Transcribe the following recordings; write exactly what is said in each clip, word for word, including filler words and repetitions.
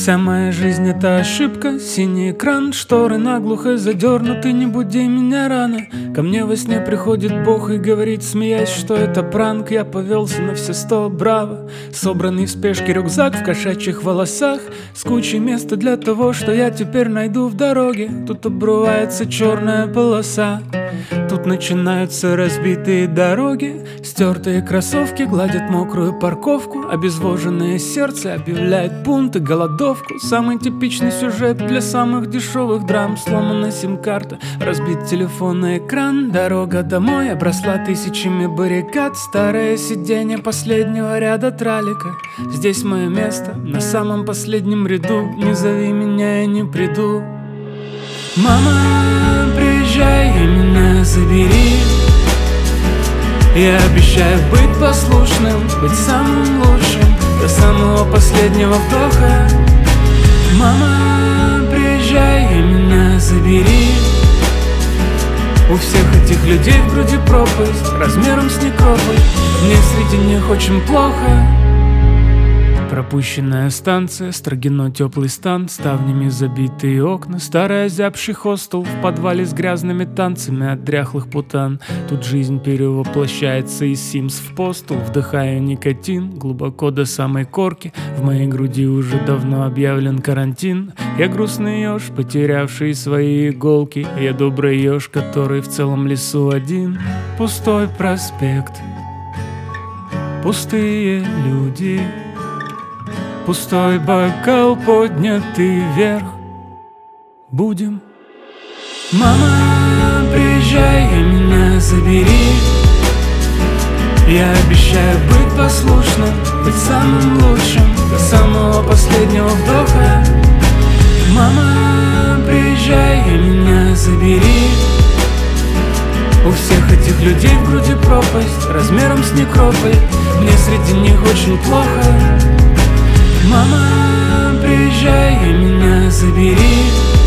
Вся моя жизнь — это ошибка, синий экран, шторы наглухо задернуты, не буди меня рано. Ко мне во сне приходит Бог и говорит, смеясь, что это пранк. Я повелся на все сто, браво. Собранный в спешке рюкзак в кошачьих волосах, с кучей места для того, что я теперь найду в дороге. Тут обрывается черная полоса, тут начинаются разбитые дороги. Стертые кроссовки гладят мокрую парковку, обезвоженное сердце объявляет бунт и голодовку. Самый типичный сюжет для самых дешевых драм. Сломана сим-карта, разбит телефонный экран. Дорога домой обросла тысячами баррикад. Старое сиденье последнего ряда тралика. Здесь мое место, на самом последнем ряду. Не зови меня, я не приду. Мама, приезжай и меня забери. Я обещаю быть послушным, быть самым лучшим до самого последнего вдоха. Мама, приезжай и меня забери. У всех этих людей в груди пропасть размером с некрополь. Мне среди них очень плохо. Пропущенная станция, Строгино теплый стан, ставнями забитые окна, старый озябший хостел в подвале с грязными танцами от дряхлых путан. Тут жизнь перевоплощается из Sims в постел. Вдыхаю никотин глубоко до самой корки. В моей груди уже давно объявлен карантин. Я грустный еж, потерявший свои иголки. Я добрый еж, который в целом лесу один. Пустой проспект, пустые люди, пустой бокал, поднятый вверх. Будем. Мама, приезжай и меня забери. Я обещаю быть послушным, быть самым лучшим до самого последнего вдоха. Мама, приезжай и меня забери. У всех этих людей в груди пропасть размером с некрополь. Мне среди них очень плохо. Мама, приезжай и меня забери.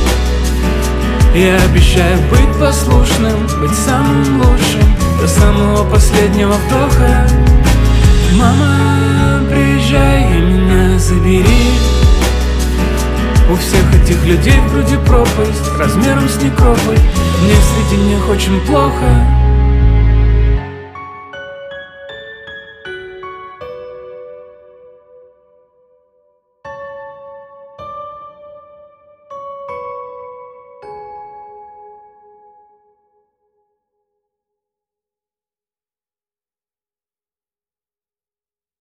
Я обещаю быть послушным, быть самым лучшим до самого последнего вдоха. Мама, приезжай и меня забери. У всех этих людей в груди пропасть размером с некрополь. Мне среди них очень плохо.